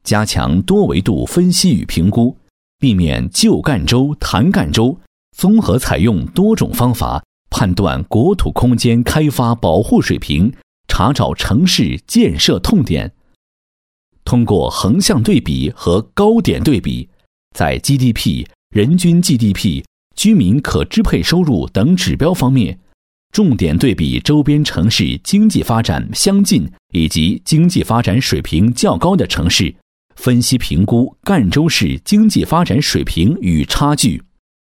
加强多维度分析与评估，避免就赣州谈赣州，综合采用多种方法判断国土空间开发保护水平，查找城市建设痛点。通过横向对比和高点对比，在 GDP、人均 GDP、居民可支配收入等指标方面，重点对比周边城市经济发展相近以及经济发展水平较高的城市，分析评估赣州市经济发展水平与差距。